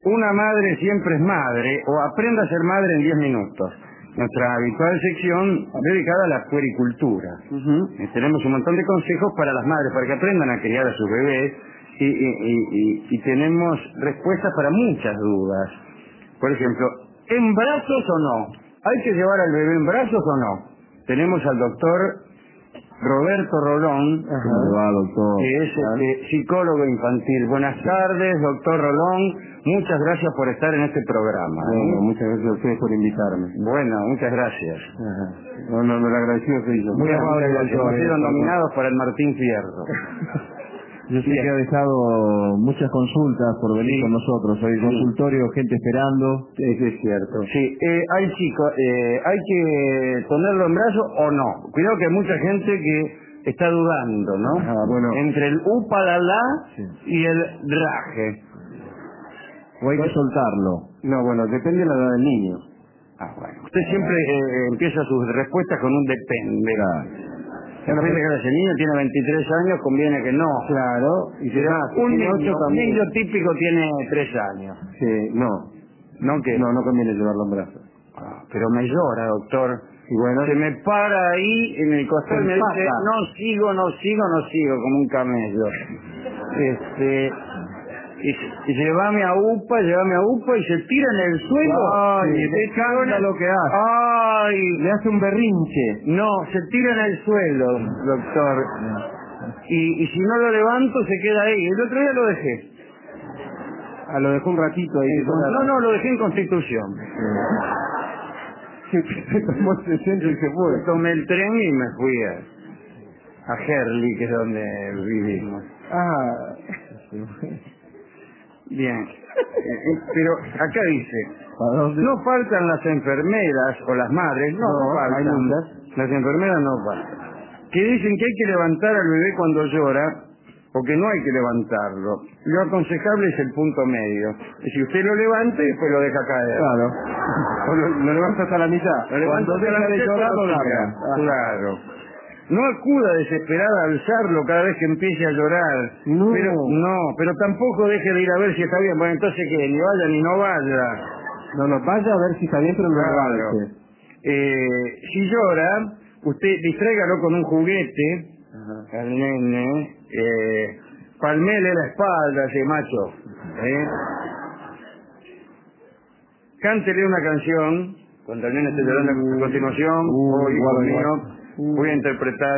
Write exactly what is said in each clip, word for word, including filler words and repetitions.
Una madre siempre es madre, o aprenda a ser madre en diez minutos. Nuestra habitual sección dedicada a la puericultura. Uh-huh. eh, tenemos un montón de consejos para las madres, para que aprendan a criar a sus bebés, y, y, y, y, y tenemos respuestas para muchas dudas. Por ejemplo, ¿en brazos o no? ¿Hay que llevar al bebé en brazos o no? Tenemos al doctor Roberto Rolón, ¿Cómo va, doctor? que es este, psicólogo infantil. Buenas tardes, doctor Rolón. Muchas gracias por estar en este programa. Bueno, ¿eh? muchas gracias a ustedes por invitarme. Bueno, muchas gracias. Ajá. No, no, no, le agradecido soy yo. Muy amable, doctor. hemos sido nominados para el Martín Fierro. Yo sé Bien. que ha dejado muchas consultas por venir Sí. con nosotros. Hay Sí. consultorio, gente esperando. Eso es cierto. Sí, eh, hay chicos, eh, ¿hay que ponerlo en brazos o no? Cuidado que hay mucha gente que está dudando, ¿no? Ajá, bueno. Entre el upalala Sí. y el raje. O hay que soltarlo. No, bueno, depende de la edad del niño. Ah, bueno. Usted siempre eh, empieza sus respuestas con un depende. Claro. Depende que ese niño tiene veintitrés años, conviene que no. Claro. Y si Será más, un tiene niño, ocho un también. niño típico tiene tres años. Sí, no. ¿No qué? No, no conviene llevarlo en brazos. Ah, pero me llora, doctor. Y bueno, Se me para ahí en el costado y me dice, empata. no sigo, no sigo, no sigo, como un camello. Este, y, y llévame a UPA, llévame a UPA y se tira en el suelo. Ay, Sí, qué escándalo que hace. Ay, le hace un berrinche. no, se tira en el suelo, doctor. Y, y si no lo levanto se queda ahí. El otro día lo dejé. Ah, lo dejó un ratito ahí. En Con- no, no, lo dejé en Constitución. Se tomó el centro y se fue. Tomé el tren y me fui a, a Herli, que es donde vivimos. Ah. Bien. Eh, Pero acá dice, ¿A dónde? no faltan las enfermeras o las madres, no, no, No, hay faltan. muchas. Las enfermeras no faltan. Que dicen que hay que levantar al bebé cuando llora, o que no hay que levantarlo. Lo aconsejable es el punto medio. Si usted lo levanta y después lo deja caer. Claro. O lo, lo levanta hasta la mitad. Lo levanta Cuando hasta la deja de mitad, llorar, lo cuando larga. tira. Ah. Claro. No acuda desesperada a alzarlo cada vez que empiece a llorar. No. Pero, no, pero tampoco deje de ir a ver si está bien. Bueno, entonces que ni vaya ni no vaya. No, no, vaya a ver si está bien, pero no lo Claro. levante. Eh, si llora, usted distráigalo con un juguete. Ajá. Al nene. Eh, palmele la espalda, ese macho. ¿eh? Cántele una canción. Cuando el nene esté llorando a continuación, Uh, hoy, hijo igual, mío, igual. voy a interpretar.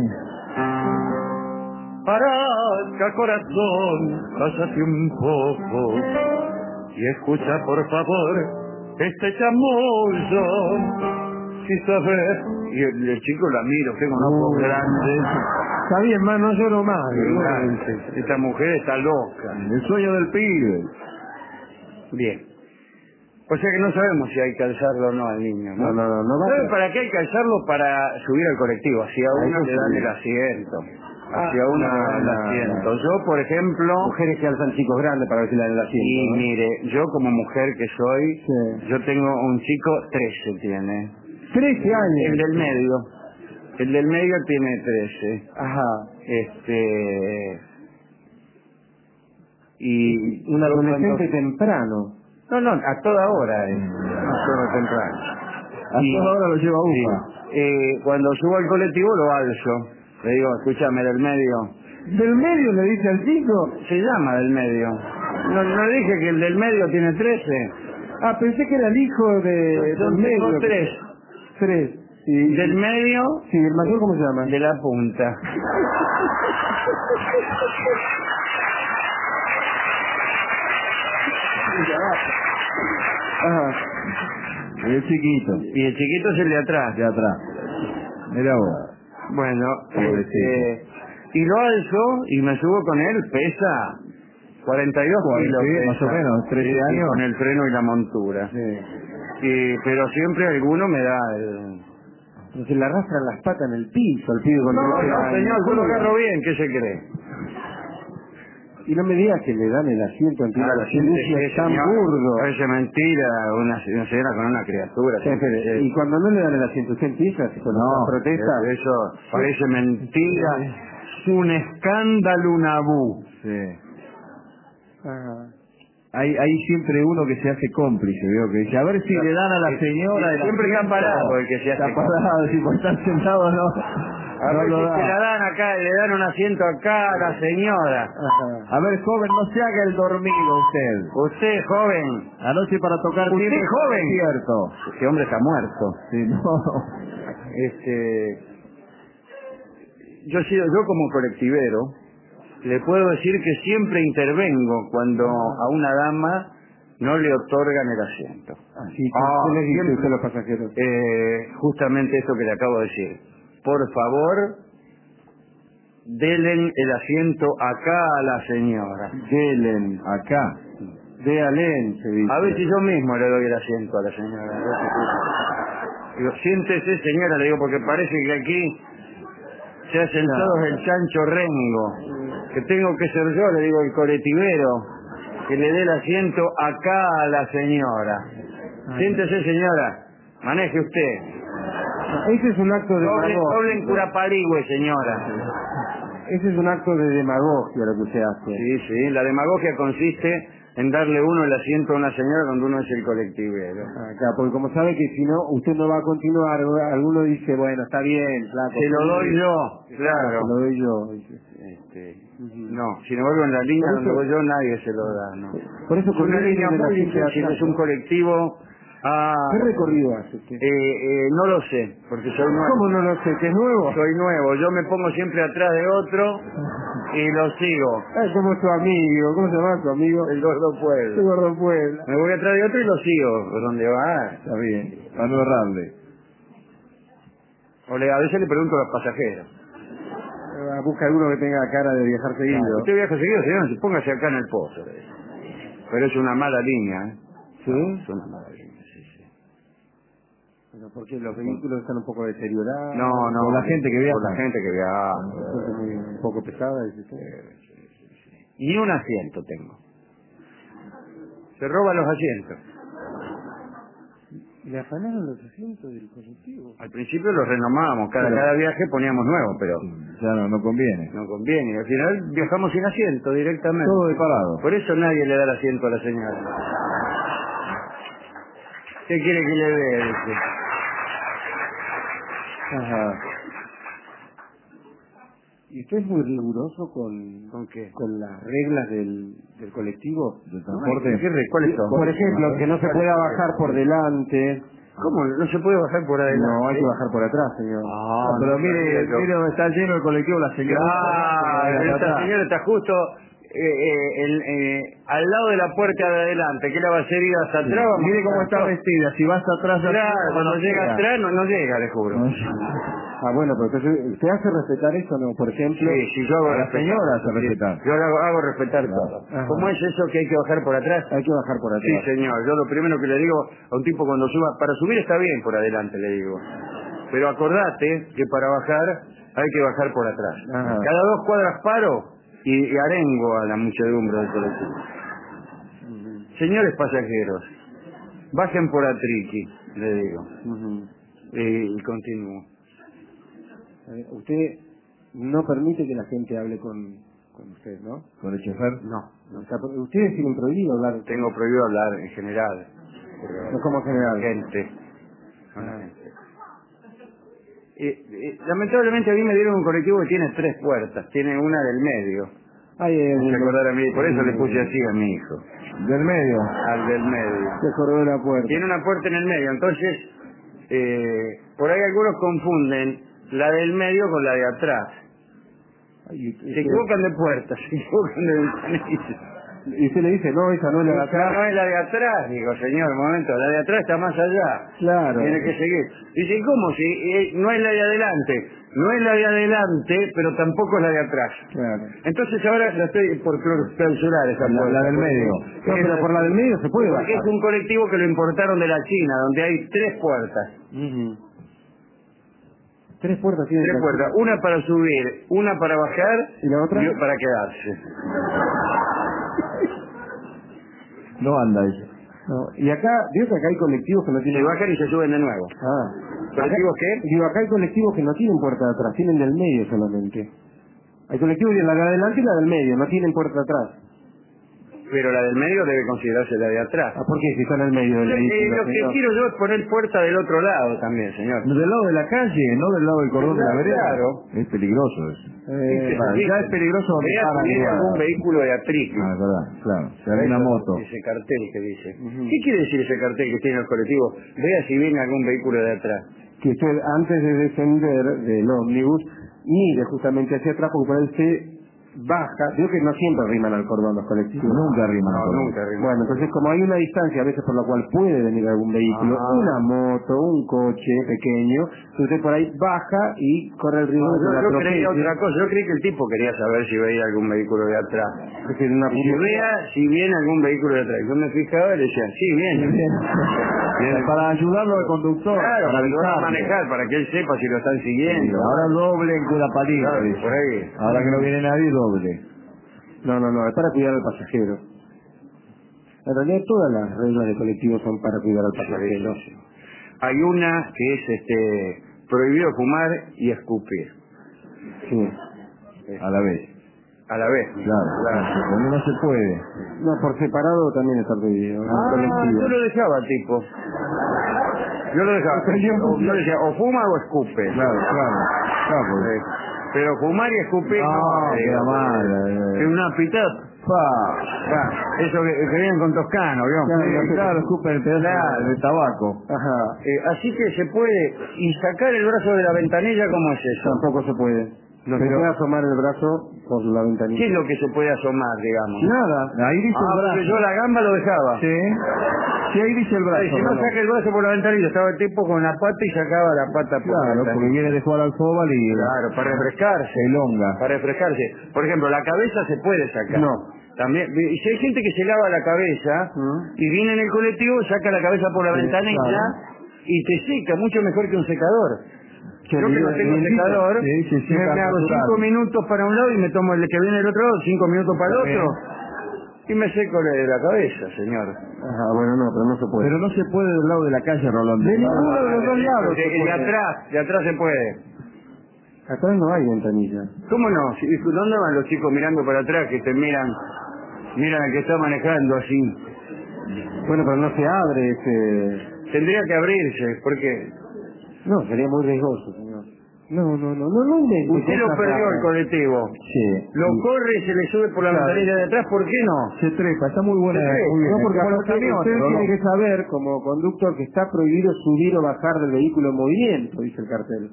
Parasca, corazón, pásate un poco y escucha, por favor, este chamullo. Si sabes, y el, el chico la mira, tengo unos ojos Uh. grandes. Está bien, más, no lloro más. Grandes. Esta mujer está loca. El sueño del pibe. Bien. O sea que no sabemos si hay que alzarlo o no al niño, ¿no? No, no, no, no va ¿Sabe a- para qué hay que alzarlo? Para subir al colectivo. Hacia Ah, uno eso le dan sí. el asiento. Ah, Hacia uno no, le dan el no, asiento. no. Yo, por ejemplo... Mujeres que alzan chicos grandes para ver si le dan el asiento. Y ¿no? mire, yo como mujer que soy, Sí. yo tengo un chico, trece tiene. trece años. El del medio. El del medio tiene trece. Ajá. Este... Y... Un yo adolescente cuando- temprano. No, no, a toda hora es. A toda temprano. A Y- toda hora lo lleva Sí. UPA. Eh, cuando subo al colectivo lo alzo. Le digo, escúchame, del medio. ¿Del medio le dice al chico? Se llama del medio. No, no dije que el del medio tiene trece. Ah, pensé que era el hijo de... Yo del tengo medio. tres. Tres. Sí. Del medio, Sí, el mayor, ¿cómo se llama? de la punta. Ajá. Y el chiquito. Y el chiquito es el de atrás. De atrás. Mira vos. Bueno, Pobrecito. este, y lo alzo y me subo con él, pesa cuarenta y dos kilos. Sí, pesa. más o menos, trece Sí, sí, años. con el freno y la montura. Sí. Y, pero siempre alguno me da el... Se le arrastran las patas en el piso al pibe cuando No, lo no, llevan. señor, yo lo agarro bien, ¿qué se cree? Y no me digas que le dan el asiento en Ah, la gente Lucio que es tan señor, burdo. parece mentira, una, una señora con una criatura. Sí, espere, Sí. y cuando no le dan el asiento, ¿usted empieza con No, esta protesta? eso parece mentira. Es un escándalo, un abú. Sí. Ajá. Hay, hay siempre uno que se hace cómplice, veo que dice, a ver si le dan a la señora... Y siempre está parado el que se hace Está parado, si por estar sentado no... A no ver lo si da. se la dan acá, le dan un asiento acá a la señora. Ajá. A ver, joven, no se haga el dormido usted. Usted, joven. Anoche para tocar... Usted, joven. Cierto. Este hombre está muerto. Sí, no. Este... Yo, he sido, yo como colectivero, le puedo decir que siempre intervengo cuando a una dama no le otorgan el asiento. Así que Ah, ¿qué le dice siempre, usted a los pasajeros? Eh, justamente esto que le acabo de decir. Por favor, denle el asiento acá a la señora. Delen, acá. Déalen, se dice. A ver si yo mismo le doy el asiento a la señora. Digo, siéntese señora, le digo, porque parece que aquí se hacen No. todos el chancho rengo. Que tengo que ser yo, le digo, el colectivero, que le dé el asiento acá a la señora. Siéntese señora, maneje usted. Ese es un acto de Doble, demagogia. doble en Curaparigüe, señora. Ese es un acto de demagogia lo que usted hace. Sí, sí, la demagogia consiste en darle uno el asiento a una señora cuando uno es el colectivero. Acá, porque como sabe que si no, usted no va a continuar, alguno dice, bueno, está bien, flaco. Se lo doy yo, Se claro. lo doy yo. Este, no, si no vuelvo en la línea Por donde eso- voy yo, nadie se lo da, ¿no? Por eso Es una conviene línea ir en la muy gente de difícil, atrás, es un ¿no? colectivo... Ah, ¿Qué recorrido hace usted? eh, eh, no lo sé, porque soy nuevo. ¿Cómo no lo sé? ¿Que es nuevo? Soy nuevo, yo me pongo siempre atrás de otro y lo sigo. Ay, ¿cómo es tu amigo? ¿Cómo se llama tu amigo? El gordo El pueblo. gordo Puebla. Me voy atrás de otro y lo sigo. ¿Por dónde va? Está bien, para no errarle. O le, a veces le pregunto a los pasajeros. Eh, Busca alguno que tenga cara de viajar seguido. ¿Usted viaja seguido, señor? Póngase acá en el pozo. le digo. Pero es una mala línea, ¿eh? ¿Sí? No, es una mala línea, sí, sí. Pero porque los vehículos están un poco deteriorados. No, no. Por la gente que viaja. Por la gente que viaja. Gente muy, un poco pesada, dice usted. Ni un asiento tengo. Se roban los asientos. ¿Le afanaron los asientos del colectivo? Al principio los renomábamos, cada, Pero- cada viaje poníamos nuevos, pero Ya no, no conviene. no conviene. Al final viajamos sin asiento directamente. Todo de parado. Por eso nadie le da el asiento a la señora. ¿Qué quiere que le dé? Dice. Ajá. ¿Y usted es muy riguroso con, ¿Con qué? con las reglas del, del colectivo, del Ay, transporte? ¿qué re- ¿Cuáles son? Por ejemplo, que no se pueda bajar por delante. ¿Cómo? ¿No se puede bajar por adelante? No, hay que bajar por atrás, señor. Ah, pero no mire, sabía yo. mire donde está lleno el colectivo, la señora. Ah, Está esta atrás. señora está justo eh, eh, en- eh, al lado de la puerta de adelante. ¿Qué la va a hacer ir hasta atrás? Vamos Mire a cómo estar está todos. vestida, si va hasta atrás... ya Claro, no cuando llega llega. atrás no, no llega, le juro. No. Ah, bueno, pero entonces, ¿usted hace respetar eso, no? Por ejemplo, Sí, sí, yo hago a la respetar. señora hace Sí, respetar. Yo lo hago, hago respetar Claro. todo. Ajá. ¿Cómo es eso que hay que bajar por atrás? Hay que bajar por Sí, atrás. señor. Yo lo primero que le digo a un tipo cuando suba, para subir está bien por adelante, le digo. Pero acordate que para bajar hay que bajar por atrás. Ajá. Cada dos cuadras paro y, y arengo a la muchedumbre del colectivo. Señores pasajeros, bajen por Atriqui, le digo. Ujú. Y, y continúo. Eh, Usted no permite que la gente hable con, con usted, ¿no? ¿Con el chofer? No, no. O sea, porque ustedes tienen prohibido hablar. Tengo prohibido hablar en general. pero- No como general. Gente. Con la Ah. gente. Y, y, lamentablemente a mí me dieron un colectivo que tiene tres puertas. Tiene una del medio. Ay, eh, Me hace acordar a mí, por eso le puse así a mi hijo. Del medio. Al del medio. Se acordó de la puerta. Tiene una puerta en el medio, entonces eh, por ahí algunos confunden la del medio con la de atrás. Ay, y- y- Se equivocan de puerta, se equivocan de ventanilla. Y usted le dice, no, esa no es la de Esa atrás. no es la de atrás, digo, señor, un momento, la de atrás está más allá. Claro. Tiene que seguir. Dice, ¿cómo? Si eh, no es la de adelante, no es la de adelante, pero tampoco es la de atrás. Claro. Entonces ahora la estoy por clausurar esa La, puerta. la del medio. No, Es pero la- por la del medio se puede Porque bajar. es un colectivo que lo importaron de la China, donde hay tres puertas. Ujú. Tres puertas tienen. Tres la- puertas, una para subir, una para bajar ¿Y la otra? y para quedarse. No anda ella. No. Y acá, digo que acá hay colectivos que no Se tienen... bajan y se suben de nuevo. Ah. ¿Colectivos Acá- qué? Digo, acá hay colectivos que no tienen puerta de atrás, tienen del medio solamente. Hay colectivos de la de adelante y la del medio, no tienen puerta de atrás. pero la del medio debe considerarse la de atrás. ¿Ah, por qué? Si está en el medio del Eh, vehículo. lo que señor. quiero yo es poner puerta del otro lado también, señor. Del lado de la calle, no del lado del cordón de la vereda. Claro. Es peligroso eso. Eh, vale, ya es peligroso donde Vea paran si viene igual. algún vehículo de atrique. Ah, es verdad, claro. Si hay una Eso, moto. Ese cartel que dice. Ujú. ¿Qué quiere decir ese cartel que tiene el colectivo? Vea si viene algún vehículo de atrás. que usted antes de descender del ómnibus mire justamente hacia atrás porque por ahí se baja. Digo que no siempre riman al cordón los colectivos. Nunca riman al No, cordón. nunca riman. Bueno, entonces como hay una distancia a veces por la cual puede venir algún vehículo, Ah. una moto, un coche pequeño, usted por ahí baja y corre el riesgo No, de que yo, la yo atropelle. creía otra cosa. Yo creí que el tipo quería saber si veía algún vehículo de atrás. Es que en una Y si vea si viene algún vehículo de atrás. Yo me fijaba y le decía, sí, viene. Viene. Para ayudarlo al conductor, Claro, para para que lo va a avisarle. manejar, para que él sepa si lo están siguiendo. Ahora doble en Curapalí. Claro, dice. por ahí. Ahora que no viene nadie, doble. No, no, no, es para cuidar al pasajero. En realidad todas las reglas de colectivo son para cuidar al pasajero. Sí, sí, sí. Hay una que es este prohibido fumar y escupir. Sí. A la vez. A la vez. Claro. Cuando no se puede. No, por separado también está prohibido. en Ah, colectivo. yo lo dejaba, tipo. Yo lo dejaba. Yo, yo decía, o fuma o escupe. Claro, claro. Claro, porque- Eh, Pero fumar y escupir No, no. queda eh, mal, Es eh. una pitada. Pa. Eso que, que vienen con toscano, ¿vio? Claro, Sí, claro, escupe el pedazo Claro. de tabaco. Ajá. Eh, así que se puede. Y sacar el brazo de la ventanilla, ¿cómo es eso? Tampoco se puede. No se Pero- puede asomar el brazo por la ventanilla. ¿Qué es lo que se puede asomar, digamos? Nada. Ahí dice Ah, el porque brazo. yo la gamba lo dejaba. Sí. Sí, ahí dice el brazo. Ay, si no Rolón. saca el brazo por la ventanilla, estaba el tipo con la pata y sacaba la pata por la Claro, porque ventanilla. viene de jugar al fútbol y Claro, para refrescarse. se elonga. Para refrescarse. Por ejemplo, la cabeza se puede sacar. No. También, y si hay gente que se lava la cabeza ¿Mm? y viene en el colectivo, saca la cabeza por la Sí, ventanilla claro. y te seca, mucho mejor que un secador. Qué Yo que no bien, tengo bien secador, dicho. Sí, sí, sí, me, me hago natural. cinco minutos para un lado y me tomo el que viene del otro lado, cinco minutos para el Está bien. otro, y me seco la de la cabeza, señor. Ajá, bueno, no, pero no se puede. Pero no se puede del lado de la calle, Rolón. De ninguno de los dos lados De, se de puede. atrás, de atrás se puede. Atrás no hay ventanilla. ¿Cómo no? Si- ¿Dónde van los chicos mirando para atrás que te miran, miran al que está manejando así? Bueno, pero no se abre ese... Tendría que abrirse, porque No, sería muy riesgoso, señor. No, no, no, no, no invente usted lo cosas perdió el raras. colectivo. Sí. Lo corre y se le sube por la Claro. ventanilla de atrás, ¿por qué no? Se trepa, está muy buena. Se trepa. Muy bien. No, porque Como los usted, camiones, usted Rolón. tiene que saber, como conductor, que está prohibido subir o bajar del vehículo en movimiento, dice el cartel.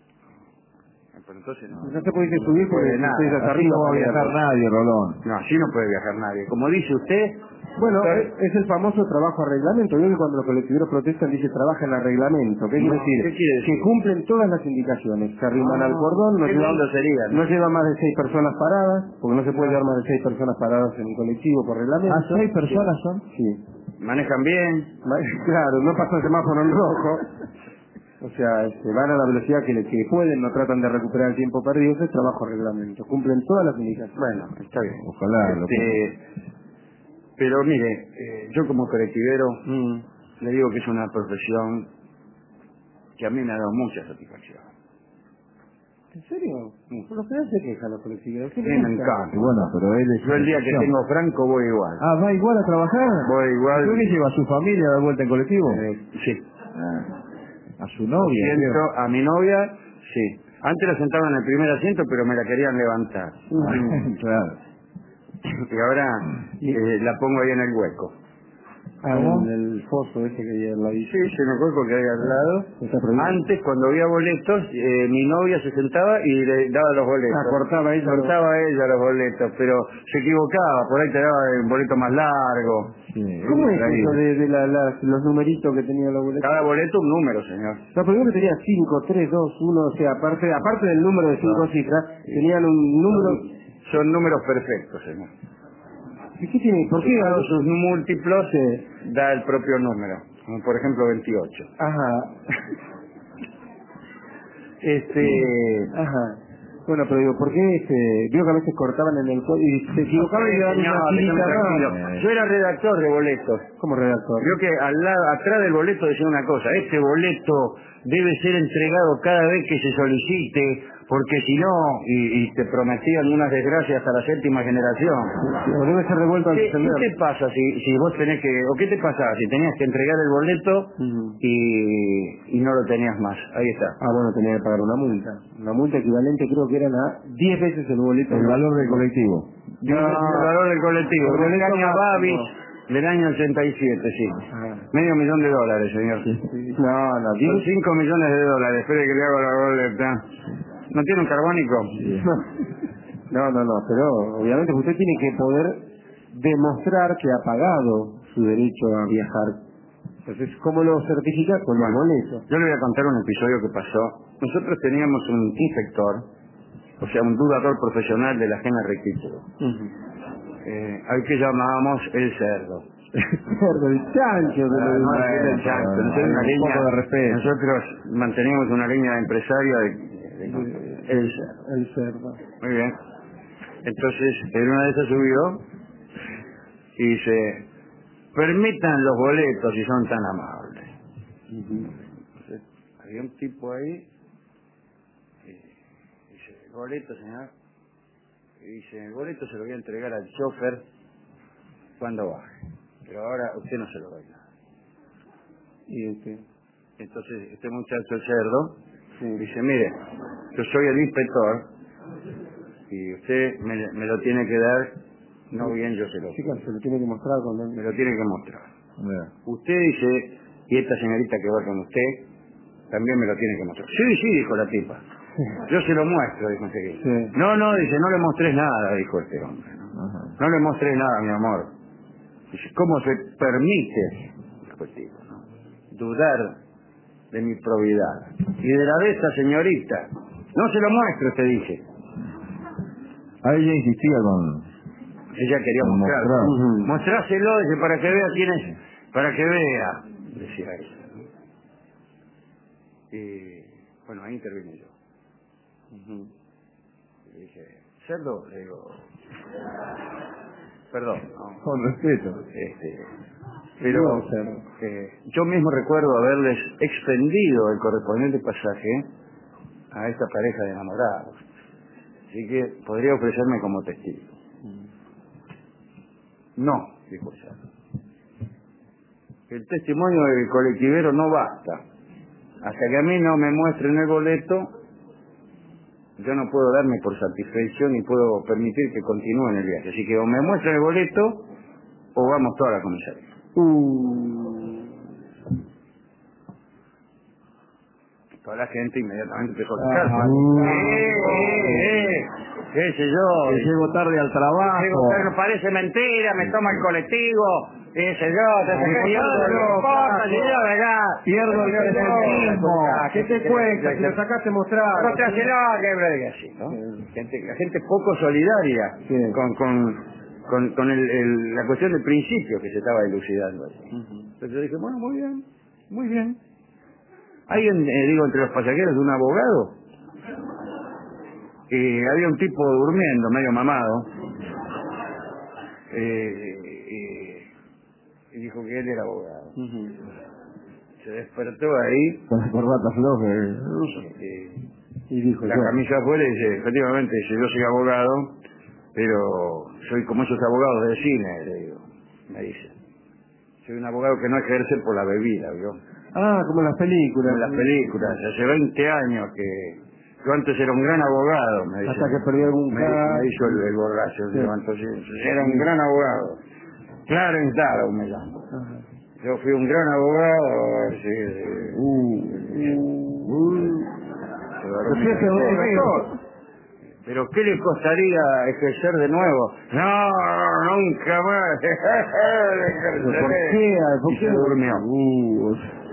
Pero entonces no. No se puede decir subir porque puede nada. usted está Así arriba. no va a para viajar verlo. nadie, Rolón. No, así no puede viajar nadie. Como dice usted, Bueno, Claro. es, es el famoso trabajo a reglamento. Yo que cuando los colectiveros protestan dice trabajan a reglamento. ¿Qué quiere No, decir? ¿qué quiere decir? Que cumplen todas las indicaciones. Se arriman Ah, al cordón, no qué lleva, lindo sería, ¿no? no lleva más de seis personas paradas, porque no se puede llevar más de seis personas paradas en un colectivo por reglamento. ¿Ah, seis personas son? Sí. manejan bien. Claro, no pasa el semáforo en rojo. O sea, este, van a la velocidad que, le- que pueden, no tratan de recuperar el tiempo perdido. Ese es trabajo a reglamento. Cumplen todas las indicaciones. Bueno, está bien. Ojalá lo Este, pero mire, eh, yo como colectivero Mm. le digo que es una profesión que a mí me ha dado mucha satisfacción. ¿En serio? Por lo general se quejan los colectiveros. ¿Qué Sí, les me gusta? encanta. Y bueno, pero él es... Yo el día que tengo franco voy igual. Ah, ¿va igual a trabajar? Voy igual. ¿Tú que lleva a su familia a dar vuelta en colectivo? Eh, sí. Ah, a su novia. Siento creo. a mi novia, sí. Antes la sentaba en el primer asiento, pero me la querían levantar. Ah, claro. Y ahora eh, la pongo ahí en el hueco. Ah, ¿Cómo? en el foso ese que hay al lado. Sí, sí, en el hueco que hay al lado. Está prohibido. Antes, cuando había boletos, eh, mi novia se sentaba y le daba los boletos. Ah, cortaba ella. Cortaba ella los boletos, pero se equivocaba. Por ahí te daba un boleto más largo. Sí, ¿Cómo es ahí. eso de, de la, la- los numeritos que tenía la boleta? Cada boleto un número, señor. No, pero uno tenía cinco, tres, dos, uno, o sea, aparte, aparte del número de cinco cifras, tenían un número... Son números perfectos, señor. ¿Y qué tiene? ¿Por qué? Todos sus múltiplos Sí. da el propio número. Como por ejemplo veintiocho. Ajá, Este... ajá. Bueno, pero digo, ¿por qué este, veo que a veces cortaban en el código y se equivocaban y le daban Señor, una déjame tirita tranquilo. más? Yo era redactor de boletos. Como redactor. Vio que al lado, atrás del boleto decía una cosa, este boleto debe ser entregado cada vez que se solicite porque si no, y, y te prometían unas desgracias hasta la séptima generación. O debe ser devuelto al ¿Qué, tender. ¿Qué te pasa si, si vos tenés que, o qué te pasaba si tenías que entregar el boleto Ujú. y, y no lo tenías más? Ahí está. Ah, bueno, tenía que pagar una multa. Una multa equivalente creo que eran a diez veces el boleto. El valor del colectivo. No, el valor del colectivo. El El boleto año máximo. Babis del año ochenta y siete, sí. Ah. Medio millón de dólares, señor. No, no, Son diez. cinco millones de dólares. Espere que le hago la boleta. ¿No tiene un carbónico? No, no, no, pero obviamente usted tiene que poder demostrar que ha pagado su derecho a viajar. Entonces, ¿cómo lo certifica? Con el boleto. Yo le voy a contar un episodio que pasó. Nosotros teníamos un inspector, o sea, un dudador profesional de la ajena rectitud, Uh-huh. eh, al que llamábamos el cerdo. Cerdo, el chancho de Ah, lo no de- era el chancho, bueno, nosotros una un línea- poco de respeto. Nosotros manteníamos una línea empresaria de, de- de- el cerdo. el cerdo. Muy bien. Entonces, en una de esas subió y dice, permitan los boletos si son tan amables. Entonces, había un tipo ahí que dice, el boleto, señor. Y dice, el boleto se lo voy a entregar al chofer cuando baje. Pero ahora usted no se lo va a dar. Y este, Entonces, este muchacho, el cerdo, sí. dice, mire, yo soy el inspector y usted me, me lo tiene que dar, no bien yo se lo Chicas, se lo tiene que mostrar con me el... lo tiene que mostrar. Mira. Usted dice, y esta señorita que va con usted, también me lo tiene que mostrar. Sí, sí, dijo la tipa. Yo se lo muestro, dijo enseguida. Sí. No, no, dice, no le mostrés nada, dijo este hombre. No, Ajá. no le mostrés nada, mi amor. Dice, ¿cómo se permite, dijo el tipo, ¿no? dudar de mi probidad? Y de la de esta señorita. No se lo muestro, te dije. A ella insistía con... Ella quería Con mostrar. mostrar. Ujú. Mostráselo, dice, para que vea quién es. Para que vea, decía ella. ¿no? Y bueno, ahí intervine yo. Ujú. Le dije, cerdo, le digo, perdón, no, Con respeto. este, pero No, cerdo. eh, yo mismo recuerdo haberles extendido el correspondiente pasaje a esta pareja de enamorados. Así que podría ofrecerme como testigo. No, dijo ella. El testimonio del colectivero no basta. Hasta que a mí no me muestren el boleto, yo no puedo darme por satisfacción ni puedo permitir que continúen el viaje. Así que o me muestran el boleto o vamos toda la comisaría. Uh. Toda la gente inmediatamente empezó a Ah, sacar. uh. ¡Eh, eh, eh! ¿Qué sé yo? Que llego tarde al trabajo. Digo, pero parece mentira, me toma el colectivo, qué sé yo, te Ay, saqué pierdo, todo, no importa, flaco. si yo de acá. Pierdo el tiempo. ¿Qué te cuesta? Si lo sacaste mostrar. Mostráselo, que breve así, ¿no? Sí. Gente, la gente poco solidaria Sí. con, con, con, con el, el- la cuestión del principio que se estaba dilucidando ahí. Entonces yo dije, bueno, muy bien, muy bien. Hay, en- eh, digo, entre los pasajeros un abogado, y había un tipo durmiendo, medio mamado, eh, y, y dijo que él era abogado. Ujú. Se despertó ahí, Con la corbata floja. eh, Y dijo, la yo. camisa afuera y dice, efectivamente, dice, yo soy abogado, pero soy como esos abogados de cine, le digo, me dice. Soy un abogado que no ejerce por la bebida, ¿vio? Ah, como en las películas. Como en las películas, hace veinte años que yo antes era un gran abogado, me dice. Hasta que perdió algún me, caso. me hizo el, el borracho, Sí. digo, entonces, era un gran abogado. Clarence Darrow me llamo. Ajá. Yo fui un gran abogado, sí, sí. Uh. Uh. Se dormía. Pero fíjate, doctor. ¿Pero qué le costaría ejercer de nuevo? No, nunca más. ¿Pero por qué? ¿Por Y qué? se durmió. Uh.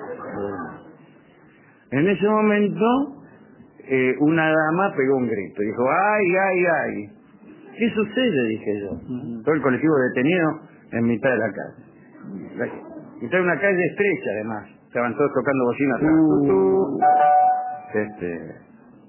En ese momento, eh, una dama pegó un grito. Dijo, ay, ay, ay. ¿Qué sucede? Dije yo. Ujú. Todo el colectivo detenido en mitad de la calle. La- mitad de una calle estrecha, además. Estaban todos tocando bocina atrás. Uh. Tutú. Este...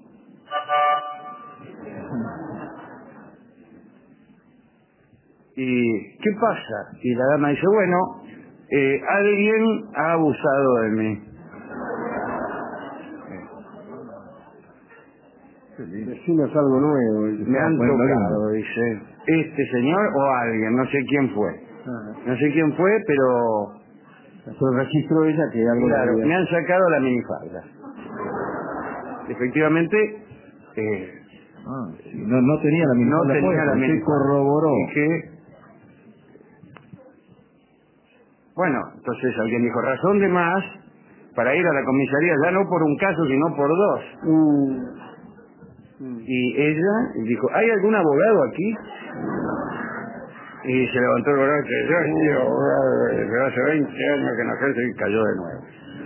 ¿Y qué pasa? Y la dama dice, bueno, eh, alguien ha abusado de mí. Decinos algo nuevo. Me han Bueno, tocado, bueno. dice, este señor o alguien, no sé quién fue. Ah, No sé quién fue, pero Pero registró ella que algo claro, le había- me han sacado la minifalda. Efectivamente, eh, Ah, sí. No, no tenía la no minifalda tenía puesta, la usted minifalda. corroboró. Dije, bueno, entonces alguien dijo, razón de más para ir a la comisaría, ya no por un caso, sino por dos. Mm. Mm. Y ella dijo, ¿hay algún abogado aquí? Y se levantó el brazo y dice, yo soy abogado desde hace veinte años que no ejerzo, y cayó de nuevo.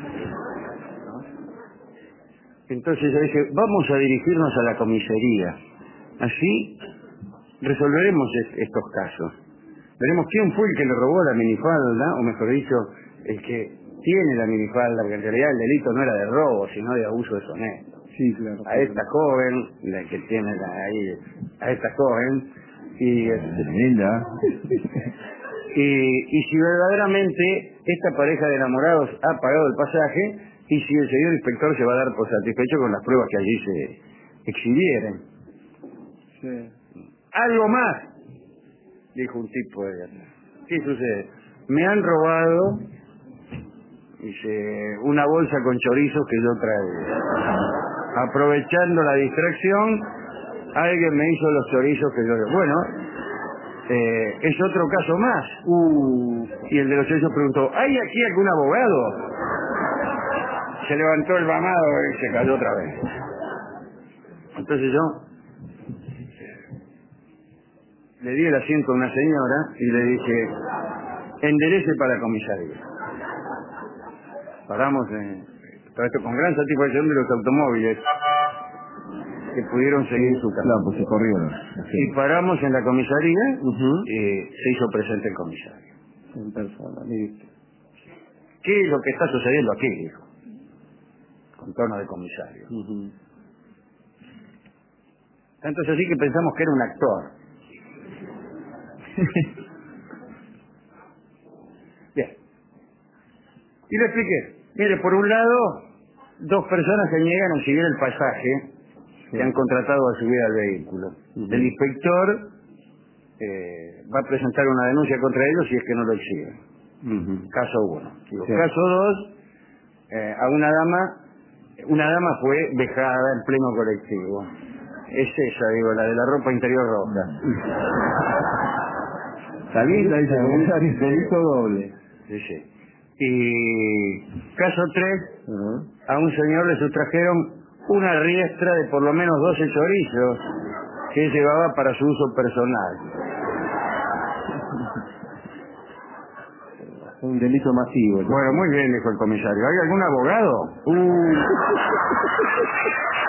Entonces yo dije, vamos a dirigirnos a la comisaría. Así resolveremos es- estos casos. Veremos quién fue el que le robó la minifalda, o mejor dicho, el que tiene la minifalda, porque en realidad el delito no era de robo, sino de abuso deshonesto. Sí, claro. A esta joven, la que tiene la- ahí, a esta joven, y, este, Linda. y, y si verdaderamente esta pareja de enamorados ha pagado el pasaje, y si el señor inspector se va a dar por satisfecho con las pruebas que allí se exhibieron. Sí. Algo más, dijo un tipo de allá. ¿Qué sucede? Me han robado, dice, una bolsa con chorizos que yo traía. Aprovechando la distracción, alguien me hizo los chorizos que yo... Bueno, eh, es otro caso más. Uh, Y el de los chorizos preguntó, ¿hay aquí algún abogado? Se levantó el mamado y se cayó otra vez. Entonces yo le di el asiento a una señora y le dije, enderece para la comisaría. Paramos, en, todo esto con gran satisfacción de los automóviles que pudieron seguir su camino. Claro, pues se corrieron. Y paramos en la comisaría, Ujú. y se hizo presente el comisario. En persona, listo. ¿Qué es lo que está sucediendo aquí? Dijo, con tono de comisario. Ujú. Tanto es así que pensamos que era un actor. Bien. Y le expliqué. Mire, por un lado, dos personas se niegan a seguir el pasaje que han contratado a subir al vehículo. Ujú. El inspector eh, va a presentar una denuncia contra ellos si es que no lo exhiben. Ujú. Caso uno. Digo, Sí. Caso dos, eh, a una dama, una dama fue vejada en pleno colectivo. Es esa, digo, la de la ropa interior roja. Está linda, dice el comisario. Delito doble. Sí, sí. Y caso tres, Ajá. a un señor le sustrajeron una riestra de por lo menos doce chorizos que él llevaba para su uso personal. Un delito masivo. Bueno, muy bien, dijo el comisario. ¿Hay algún abogado? Uh.